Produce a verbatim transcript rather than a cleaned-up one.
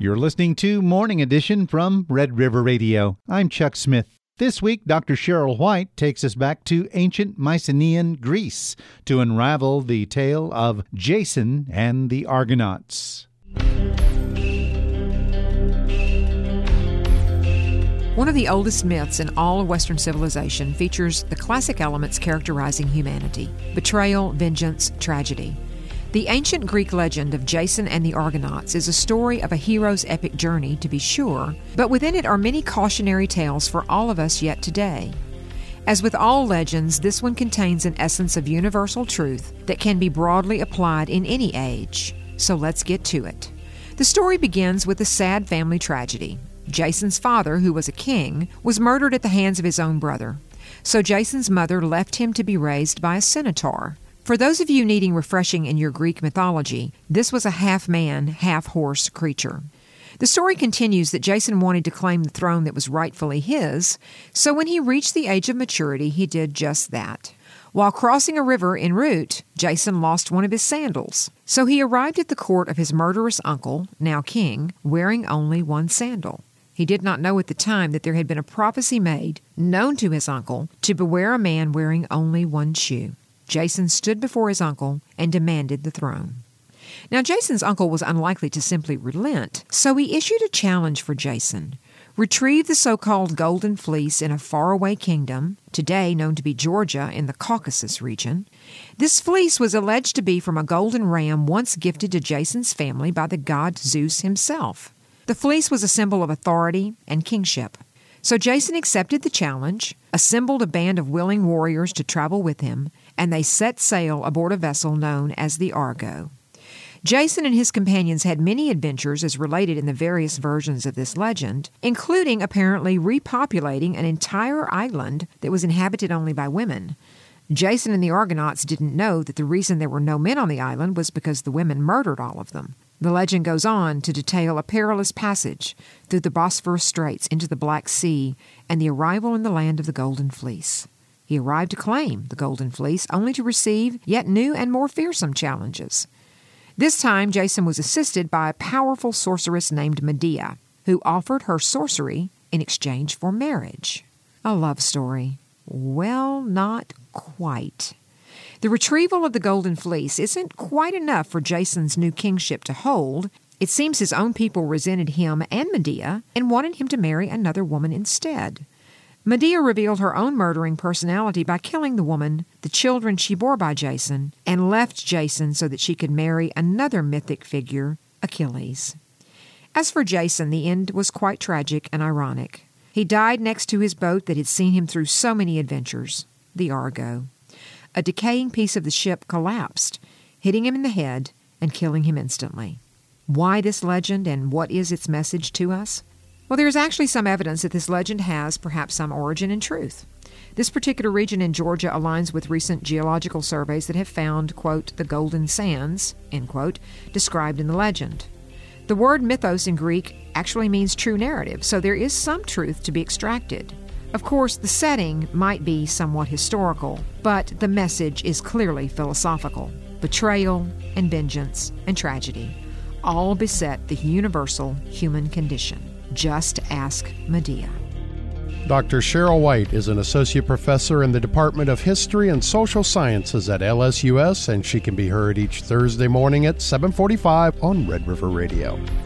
You're listening to Morning Edition from Red River Radio. I'm Chuck Smith. This week, Doctor Cheryl White takes us back to ancient Mycenaean Greece to unravel the tale of Jason and the Argonauts. One of the oldest myths in all of Western civilization features the classic elements characterizing humanity: betrayal, vengeance, tragedy. The ancient Greek legend of Jason and the Argonauts is a story of a hero's epic journey, to be sure, but within it are many cautionary tales for all of us yet today. As with all legends, this one contains an essence of universal truth that can be broadly applied in any age. So let's get to it. The story begins with a sad family tragedy. Jason's father, who was a king, was murdered at the hands of his own brother. So Jason's mother left him to be raised by a centaur. For those of you needing refreshing in your Greek mythology, this was a half-man, half-horse creature. The story continues that Jason wanted to claim the throne that was rightfully his, so when he reached the age of maturity, he did just that. While crossing a river en route, Jason lost one of his sandals, so he arrived at the court of his murderous uncle, now king, wearing only one sandal. He did not know at the time that there had been a prophecy made, known to his uncle, to beware a man wearing only one shoe. Jason stood before his uncle and demanded the throne. Now, Jason's uncle was unlikely to simply relent, so he issued a challenge for Jason. Retrieve the so-called Golden Fleece in a faraway kingdom, today known to be Georgia in the Caucasus region. This fleece was alleged to be from a golden ram once gifted to Jason's family by the god Zeus himself. The fleece was a symbol of authority and kingship. So Jason accepted the challenge, assembled a band of willing warriors to travel with him, and they set sail aboard a vessel known as the Argo. Jason and his companions had many adventures as related in the various versions of this legend, including apparently repopulating an entire island that was inhabited only by women. Jason and the Argonauts didn't know that the reason there were no men on the island was because the women murdered all of them. The legend goes on to detail a perilous passage through the Bosphorus Straits into the Black Sea and the arrival in the land of the Golden Fleece. He arrived to claim the Golden Fleece, only to receive yet new and more fearsome challenges. This time, Jason was assisted by a powerful sorceress named Medea, who offered her sorcery in exchange for marriage. A love story. Well, not quite. The retrieval of the Golden Fleece isn't quite enough for Jason's new kingship to hold. It seems his own people resented him and Medea and wanted him to marry another woman instead. Medea revealed her own murdering personality by killing the woman, the children she bore by Jason, and left Jason so that she could marry another mythic figure, Achilles. As for Jason, the end was quite tragic and ironic. He died next to his boat that had seen him through so many adventures, the Argo. A decaying piece of the ship collapsed, hitting him in the head and killing him instantly. Why this legend, and what is its message to us? Well, there is actually some evidence that this legend has perhaps some origin in truth. This particular region in Georgia aligns with recent geological surveys that have found, quote, the golden sands, end quote, described in the legend. The word mythos in Greek actually means true narrative, so there is some truth to be extracted. Of course, the setting might be somewhat historical, but the message is clearly philosophical. Betrayal and vengeance and tragedy all beset the universal human condition. Just ask Medea. Doctor Cheryl White is an associate professor in the Department of History and Social Sciences at L S U S, and she can be heard each Thursday morning at seven forty-five on Red River Radio.